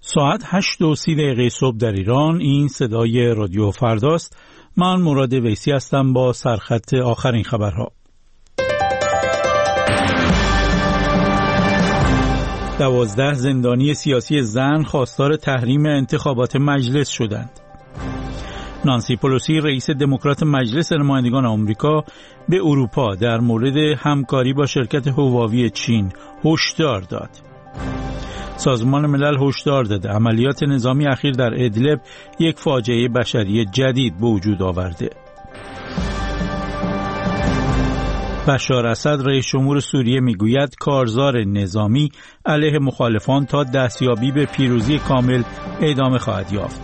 ساعت 8:30 صبح در ایران. این صدای رادیو فرداست. من مراد ویسی هستم با سرخط آخرین خبرها. 12 زندانی سیاسی زن خواستار تحریم انتخابات مجلس شدند. نانسی پلوسی رئیس دموکرات مجلس نمایندگان آمریکا به اروپا در مورد همکاری با شرکت هواوی چین هشدار داد. سازمان ملل هشدار داده عملیات نظامی اخیر در ادلب یک فاجعه بشری جدید به وجود آورده. بشار اسد رئیس جمهور سوریه میگوید کارزار نظامی علیه مخالفان تا دستیابی به پیروزی کامل ادامه خواهد یافت.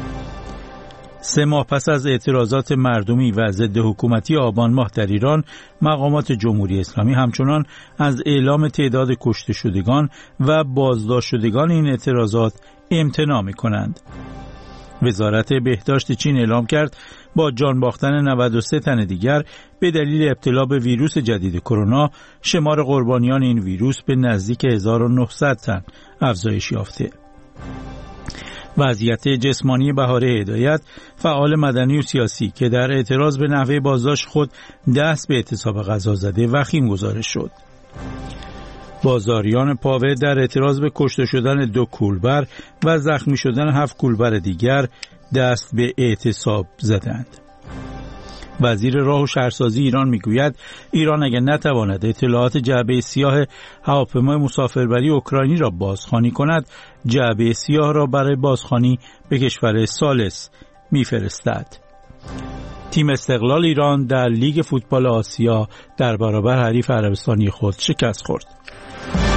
3 ماه پس از اعتراضات مردمی و ضد حکومتی آبان ماه در ایران، مقامات جمهوری اسلامی همچنان از اعلام تعداد کشته شدگان و بازداشت شدگان این اعتراضات امتناع می‌کنند. وزارت بهداشت چین اعلام کرد با جان باختن 93 تن دیگر به دلیل ابتلا به ویروس جدید کرونا، شمار قربانیان این ویروس به نزدیک 1900 تن افزایش یافته. وضعیت جسمانی بهاره هدایت، فعال مدنی و سیاسی که در اعتراض به نحوه بازداشت خود دست به اعتصاب غذا زده وخیم گزارش شد. بازاریان پاوه در اعتراض به کشته شدن 2 کولبر و زخمی شدن 7 کولبر دیگر دست به اعتصاب زدند. وزیر راه و شهرسازی ایران میگوید ایران اگر نتواند اطلاعات جعبه سیاه هواپیمای مسافربری اوکراینی را بازخوانی کند، جعبه سیاه را برای بازخوانی به کشور ثالث میفرستد. تیم استقلال ایران در لیگ فوتبال آسیا در برابر حریف عربستانی خود شکست خورد.